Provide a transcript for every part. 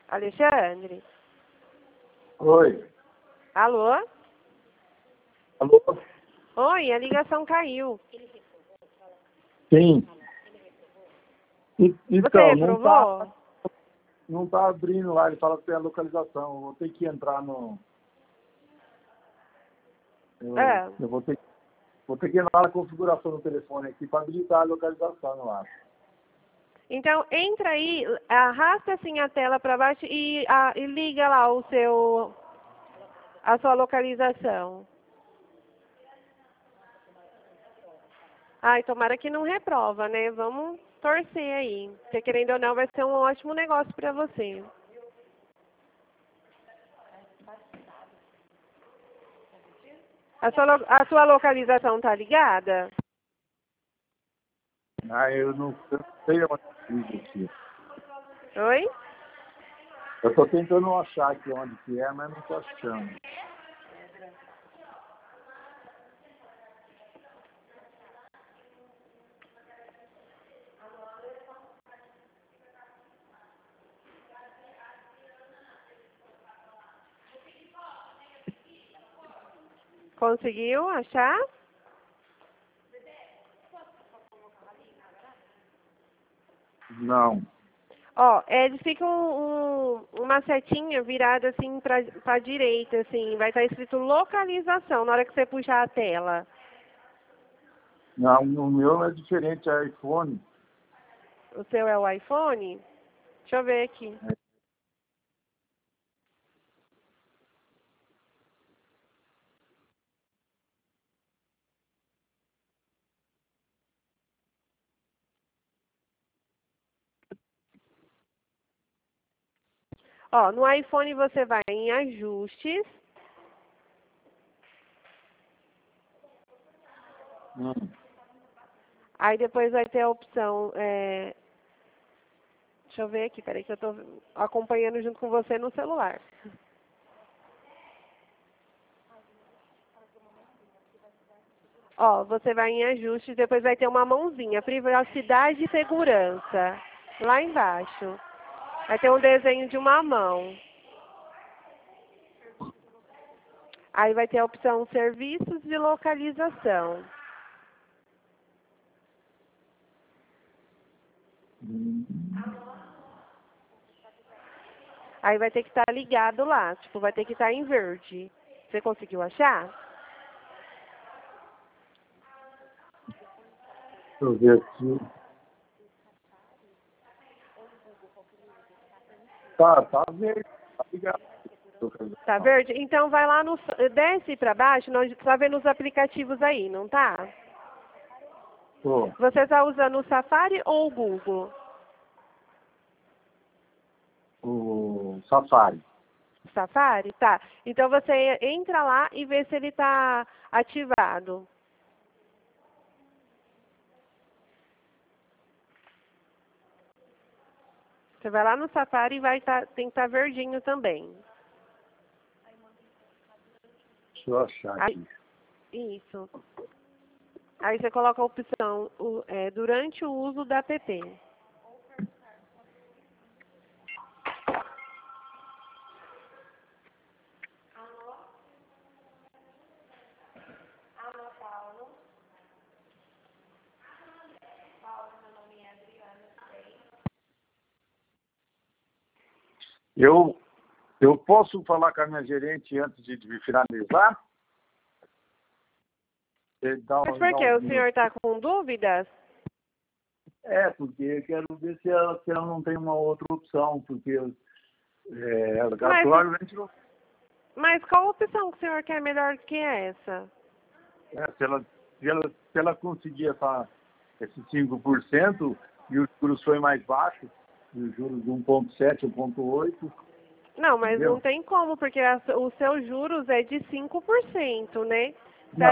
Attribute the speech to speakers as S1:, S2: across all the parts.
S1: Alexandre?
S2: Oi.
S1: Alô?
S2: Alô?
S1: Oi, a ligação caiu.
S2: Sim.
S1: Você
S2: Então,
S1: reprovou?
S2: não tá abrindo lá, ele fala que tem a localização. Eu vou ter que entrar no... Eu vou ter que entrar na configuração do telefone aqui para habilitar a localização, eu acho.
S1: Então, entra aí, arrasta assim a tela para baixo e liga lá a sua localização. Ai, tomara que não reprova, né? Vamos torcer aí. Porque querendo ou não, vai ser um ótimo negócio para você. A sua localização tá ligada?
S2: Eu não sei onde liga aqui.
S1: Oi?
S2: Eu estou tentando achar aqui onde que é, mas não estou achando.
S1: Conseguiu achar?
S2: Não.
S1: Ó, eles ficam uma setinha virada assim para a direita, assim, vai estar escrito localização na hora que você puxar a tela.
S2: Não, o meu é diferente, é iPhone.
S1: O seu é o iPhone? Deixa eu ver aqui. Ó, no iPhone você vai em ajustes. Aí depois vai ter a opção, deixa eu ver aqui, peraí que eu tô acompanhando junto com você no celular. Ó, você vai em ajustes, depois vai ter uma mãozinha, privacidade e segurança, lá embaixo. Vai ter um desenho de uma mão. Aí vai ter a opção serviços de localização. Aí vai ter que estar ligado lá, tipo, vai ter que estar em verde. Você conseguiu achar?
S2: Deixa eu ver aqui. Tá verde, tá ligado.
S1: Tá verde? Então vai lá no... Desce pra baixo, nós tá vendo os aplicativos aí, não tá?
S2: Tô.
S1: Você está usando o Safari ou o Google?
S2: O Safari.
S1: Safari? Tá. Então você entra lá e vê se ele está ativado. Você vai lá no Safari e tem que estar verdinho também.
S2: Deixa eu achar aqui.
S1: Isso. Aí você coloca a opção durante o uso da app.
S2: Eu posso falar com a minha gerente antes de finalizar?
S1: Mas por quê? O senhor está com dúvidas?
S2: Porque eu quero ver se ela não tem uma outra opção, porque ela
S1: Mas,
S2: provavelmente não.
S1: mas qual opção que o senhor quer melhor que essa?
S2: Se ela conseguir esse 5% e os juros foi mais baixo, os juros de 1,7, 1,8.
S1: Não, mas
S2: entendeu?
S1: não tem como, porque os seus juros é de 5%, né?
S2: Não,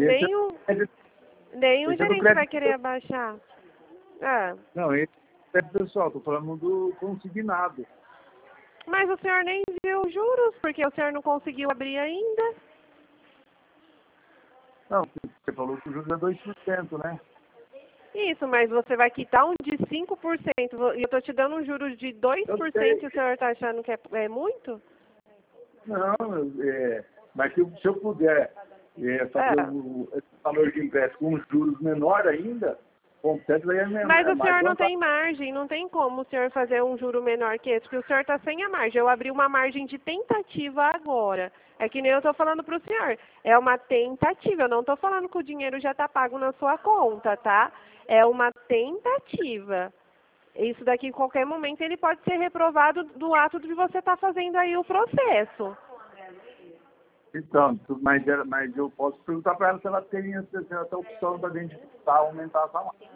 S1: Nenhum
S2: esse é do
S1: gerente vai
S2: crédito.
S1: querer abaixar. Ah,
S2: Não, esse é pessoal, estou falando do consignado.
S1: mas o senhor nem viu os juros, porque o senhor não conseguiu abrir ainda.
S2: Não, você falou que o juros é 2%, né?
S1: Isso, mas você vai quitar um de 5%, e eu estou te dando um juros de 2% e o senhor está achando que é muito?
S2: Não, mas se eu puder fazer esse valor de empréstimo com juros menor ainda, com certeza vai
S1: Mas o senhor não tem margem, não tem como o senhor fazer um juro menor que esse, porque o senhor está sem a margem. Eu abri uma margem de tentativa agora. É que nem eu estou falando para o senhor. É uma tentativa, eu não estou falando que o dinheiro já está pago na sua conta, tá? É uma tentativa. Isso daqui, em qualquer momento, ele pode ser reprovado do ato de você estar fazendo aí o processo.
S2: Então, mas eu posso perguntar para ela se ela tem essa opção da gente aumentar a salário.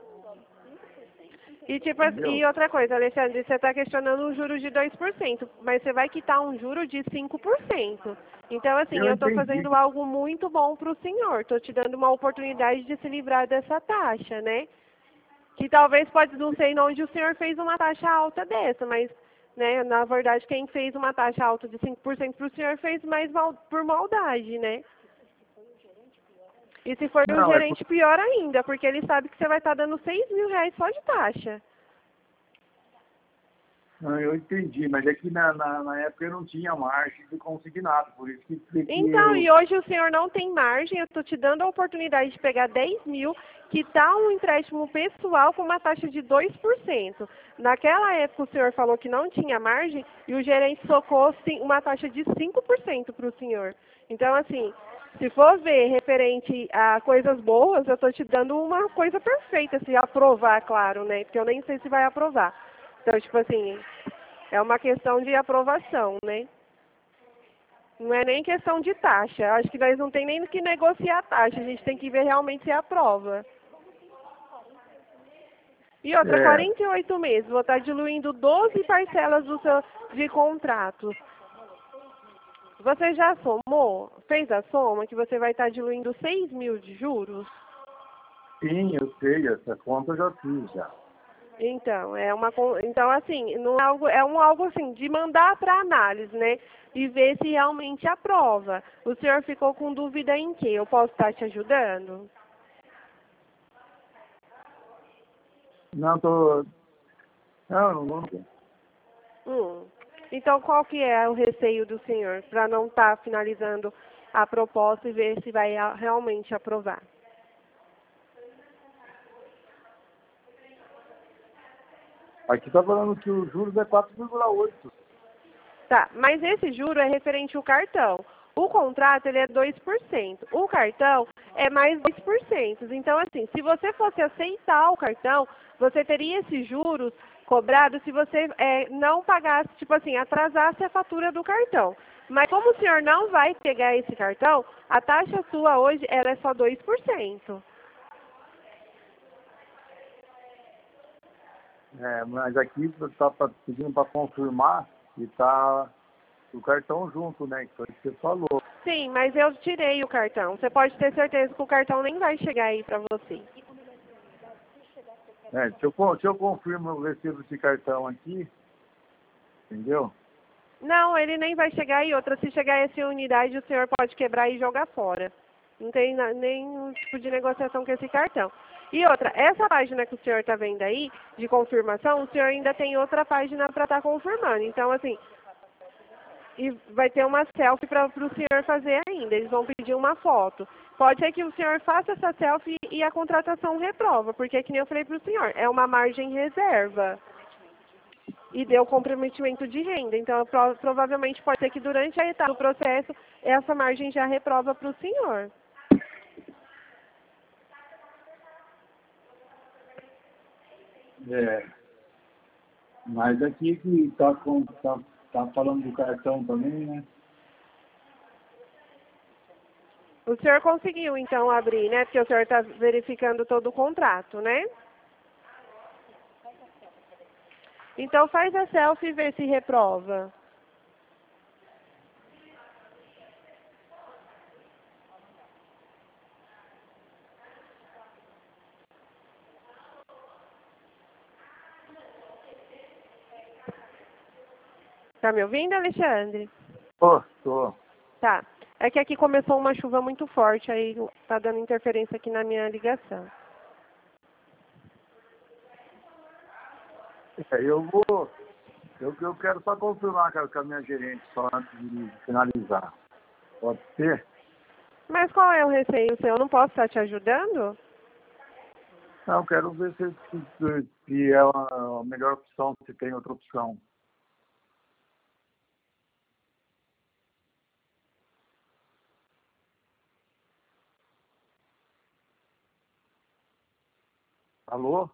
S1: E, e outra coisa, Alexandre, você está questionando um juro de 2%, mas você vai quitar um juro de 5%. Então, assim, eu estou fazendo algo muito bom para o senhor. Estou te dando uma oportunidade de se livrar dessa taxa, né? Que talvez não sei onde o senhor fez uma taxa alta dessa, mas, né, na verdade, quem fez uma taxa alta de 5% para o senhor fez mais por maldade, né? E se for um gerente, pior ainda, porque ele sabe que você vai estar dando R$6.000 só de taxa.
S2: Não, eu entendi, mas é que na época eu não tinha margem de consignado, por isso que
S1: então, e hoje o senhor não tem margem, eu estou te dando a oportunidade de pegar 10 mil, quitar um empréstimo pessoal com uma taxa de 2%. Naquela época o senhor falou que não tinha margem e o gerente socou uma taxa de 5% para o senhor. Então, assim, se for ver referente a coisas boas, eu estou te dando uma coisa perfeita, se aprovar, claro, né? Porque eu nem sei se vai aprovar. Então, tipo assim, é uma questão de aprovação, né? Não é nem questão de taxa. Acho que nós não tem nem que negociar a taxa. A gente tem que ver realmente se aprova. E outra, 48 meses. Vou estar diluindo 12 parcelas de contrato. Você já somou? Fez a soma que você vai estar diluindo 6 mil de juros?
S2: Sim, eu sei. Essa conta eu já fiz já.
S1: Então, então assim, não é algo assim, de mandar para análise, né? E ver se realmente aprova. O senhor ficou com dúvida em quê? Eu posso estar te ajudando?
S2: Não, não.
S1: Então, qual que é o receio do senhor para não estar finalizando a proposta e ver se vai realmente aprovar?
S2: Aqui está falando que os juros é 4,8.
S1: Tá, mas esse juro é referente ao cartão. O contrato, ele é 2%. O cartão é mais 2%. Então, assim, se você fosse aceitar o cartão, você teria esses juros cobrados se você não pagasse, tipo assim, atrasasse a fatura do cartão. Mas como o senhor não vai pegar esse cartão, a taxa sua hoje ela é só 2%.
S2: Mas aqui está pedindo para confirmar e está o cartão junto, né? Que foi o que você falou.
S1: Sim, mas eu tirei o cartão. Você pode ter certeza que o cartão nem vai chegar aí para você.
S2: Se eu confirmo o recibo desse cartão aqui, entendeu?
S1: Não, ele nem vai chegar aí. Outra, se chegar essa unidade, o senhor pode quebrar e jogar fora. Não tem nenhum tipo de negociação com esse cartão. E outra, essa página que o senhor está vendo aí, de confirmação, o senhor ainda tem outra página para estar confirmando. Então, assim, e vai ter uma selfie para o senhor fazer ainda. Eles vão pedir uma foto. Pode ser que o senhor faça essa selfie e a contratação reprova, porque, que nem eu falei para o senhor, é uma margem reserva. E deu comprometimento de renda. Então, provavelmente pode ser que durante a etapa do processo, essa margem já reprova para o senhor.
S2: Mas aqui que está falando do cartão também, né?
S1: O senhor conseguiu, então, abrir, né? Porque o senhor está verificando todo o contrato, né? Então, faz a selfie e vê se reprova. Tá me ouvindo, Alexandre?
S2: Tô.
S1: Tá. É que aqui começou uma chuva muito forte, aí tá dando interferência aqui na minha ligação.
S2: Eu quero só confirmar com a minha gerente, só antes de finalizar. Pode ser?
S1: Mas qual é o receio seu? Eu não posso estar te ajudando?
S2: Não, eu quero ver se é a melhor opção, se tem outra opção. Alô?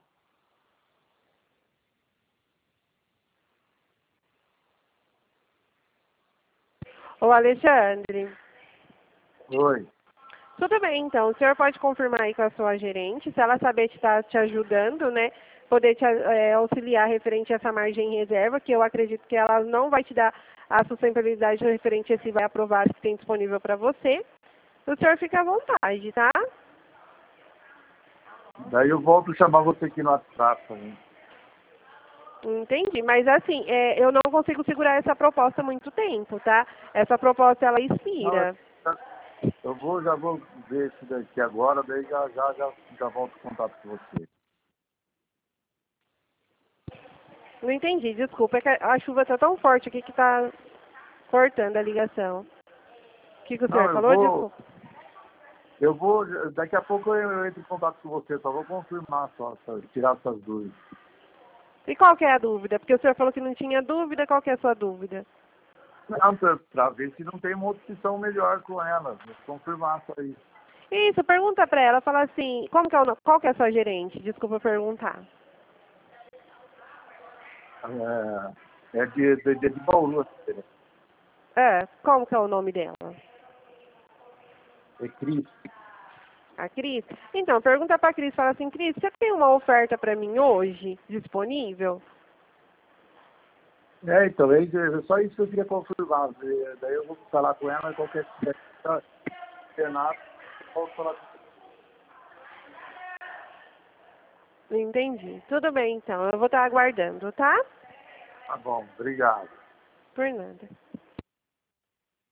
S1: Ô, Alexandre.
S2: Oi.
S1: Tudo bem, então. O senhor pode confirmar aí com a sua gerente, se ela saber estar te ajudando, né? Poder te auxiliar referente a essa margem em reserva, que eu acredito que ela não vai te dar a sustentabilidade referente a se vai aprovar se tem disponível para você. O senhor fica à vontade, tá?
S2: Daí eu volto a chamar você aqui no WhatsApp também.
S1: Entendi, mas assim, eu não consigo segurar essa proposta há muito tempo, tá? Essa proposta, ela
S2: Não,
S1: expira.
S2: já vou ver isso daqui agora, daí já volto em contato com você.
S1: Não entendi, desculpa, é que a chuva está tão forte aqui que está cortando a ligação. O que o
S2: Não,
S1: senhor falou? Desculpa.
S2: daqui a pouco eu entro em contato com você, só vou confirmar, tirar essas dúvidas.
S1: E qual que é a dúvida? Porque o senhor falou que não tinha dúvida, qual que é a sua dúvida?
S2: Não, pra ver se não tem uma opção melhor com ela, vou confirmar só isso.
S1: Isso, pergunta pra ela, fala assim, qual que é a sua gerente? Desculpa perguntar.
S2: É de Bauru,
S1: Como que é o nome dela?
S2: é Cris.
S1: A Cris? Então, pergunta pra Cris, fala assim, Cris, você tem uma oferta pra mim hoje, disponível?
S2: Então, é só isso que eu queria confirmar. Daí eu vou falar com ela, qualquer coisa, Renato, eu posso falar com
S1: Entendi. Tudo bem, então. Eu vou estar aguardando, tá?
S2: Tá bom, obrigado.
S1: Por nada.